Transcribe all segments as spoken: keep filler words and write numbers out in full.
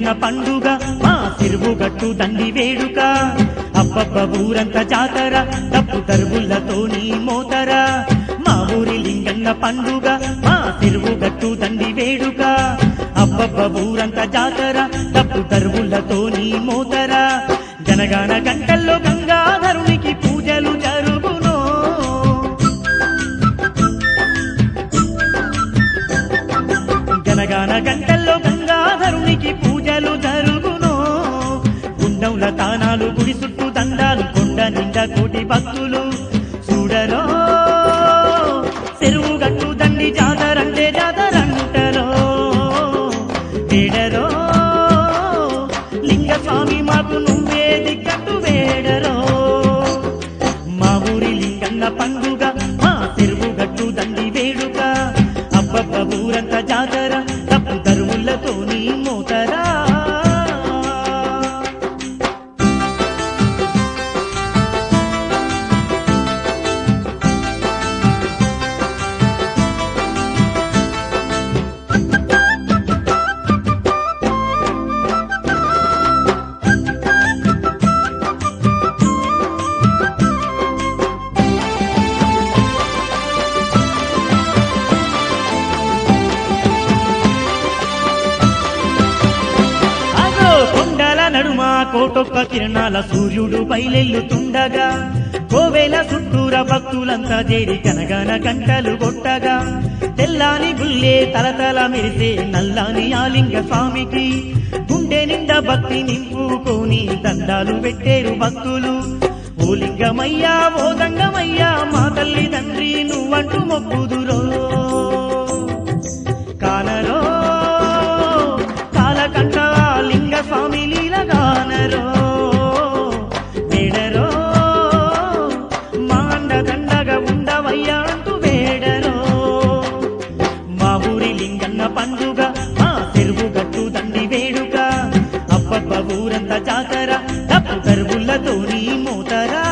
పండుగ మా చెరువు గట్టు దండి వేడుక అబ్బబ్బ ఊరంత జాతర డప్పు దరువులతోని మోతర మా ఊరి లింగన్న పండుగ మా చెరువు గట్టు దండి వేడుక అబ్బబ్బ ఊరంత జాతర డప్పు దరువులతోని మోతర జనగాన గంటల్లో గంగాధరునికి పూజలు జరుగునో జనగాన గంటల్లో గంగాధరునికి పూజలు జరుగునో గుండముల తానాలు గుడి చుట్టూ దండాలు కొండ నిండా కోటి భక్తులు చూడరో చెరువు గట్టు దండి జాతరంటే జాతరంటరో వేడరో లింగ స్వామి మాకు నువ్వే దిక్కట్టు వేడరో మా ఊరి లింగన్న పండుగ మా చెరువు గట్టు దండి వేడుక అబ్బబ్బ ఊరంత జాతర తప్పు దరువులతోని మోతరా నడుమ కోటొక్క కిరణాల సూర్యుడు బయలెల్లుతుండగా కోవేల చుట్టూర భక్తులంతా చేరి కనగన గంటలు కొట్టగా తెల్లాని గుల్లే తలతల మెరిసే నల్లాని ఆలింగ స్వామికి గుండె నిండా భక్తి నింపుకొని దండాలు పెట్టేరు భక్తులు ఓ లింగమయ్యా ఓ దంగమయ్యా మా తల్లి తండ్రి నువ్వంటూ మొక్కుదురో కానరో కాలకంఠ లింగ స్వామి లీలగానరో వేడరో మాండ దండగా ఉండవయ్యా అంటూ వేడరో మా ఊరి లింగన్న పండుగ మా చెరువు గట్టు దండి వేడుక అబ్బబ్బ ఊరంత జాతర తప్పు దరువులతోని మోతరా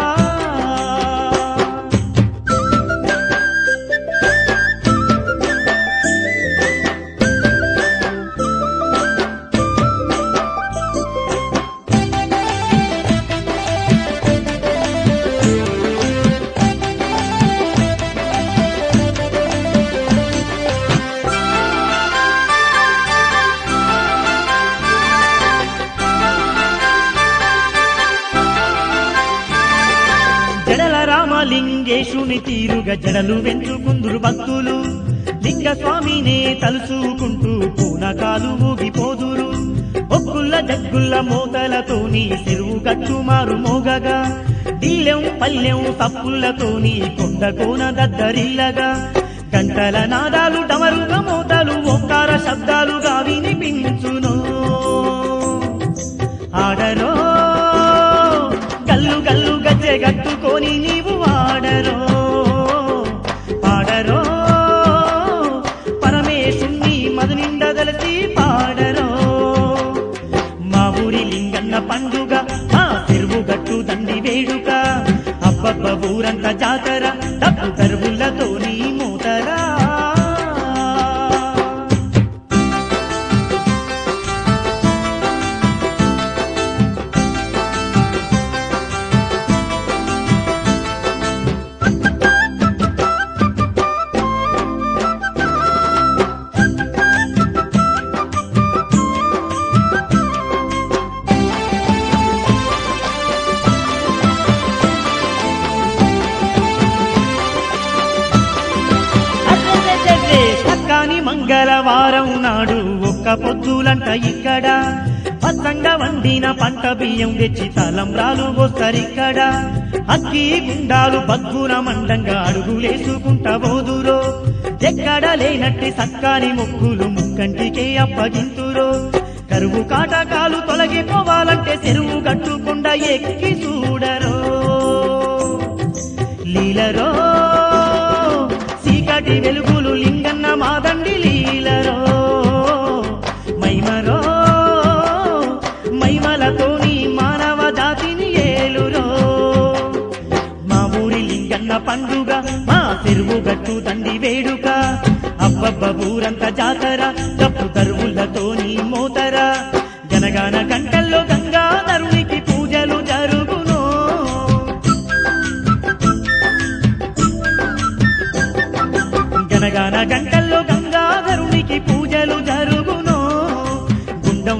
జడల రామలింగేశుని తీరుగా జడలు వెంచుకుందురు భక్తులు లింగ స్వామినే తలుసుకుంటూ పూనకాలు ఊగిపోదురు ఒక్కుల్ల జగ్గుల్ల మోతలతోని చెరువు గట్టు మారు మోగగా డీలెం పల్లెం తప్పులతోని కొండ కోన దద్దరిల్లగా గంటల నాదాలు డమరుగా మోతలు ఓంకార శబ్దాలుగా వినిపించును ఆడరో గల్లు గల్లు గజ్జె గట్టుకొని నీవు వాడరో పాడరో పరమేశుణ్ణి మధు నిండా దలసి పాడరో మా ఊరి లింగన్న పండుగ మా చెరువు గట్టు దండి వేడుక అబ్బబ్బ ఊరంత జాతర డప్పు దరువులతోని మోతరా మంగళవారం నాడు ఒక్క పొద్దులంట ఇక్కడ పచ్చంగా వండిన పంట బియ్యం తెచ్చి తలంబ్రాలు పోస్తారిక్కడ అక్కి గుండాలు బగ్గున మండంగా అడుగులేసుకుంటా పోదురో ఎక్కడ లేనట్టి సక్కాని మొక్కులు ముక్కంటికే అప్పగింతురో కరువు కాటకాలు తొలగిపోవాలంటే చెరువు గట్టుకుండా ఎక్కి చూడరో లీలరో చీకటి వెలుగులు లింగన్న మాదండి లీలరో మైమరో మైమలతోని మానవ జాతిని ఏలురో మా ఊరి లింగన్న పండుగ మా చెరువు గట్టు దండి వేడుక అబ్బబ్బ ఊరంత జాతర తప్పు దరువులతోని మోతర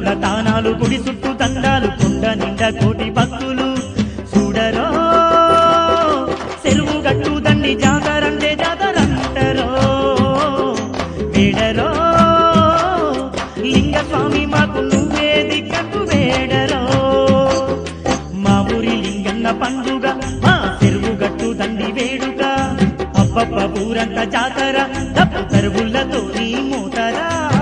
కోట్ల తానాలు గుడి చుట్టూ దండాలు కొండ నిండా కోటి భక్తులు చూడరో చెరువు గట్టు దండి జాతరంటే జాతరంటరో వేడరో లింగ స్వామి మాకు నువ్వే దిక్కట్టు వేడరో మా ఊరి లింగన్న పండుగ మా చెరువు గట్టు దండి వేడుక అబ్బబ్బ ఊరంత జాతర తప్పు తరుగుళ్ళతో నీ మూతరా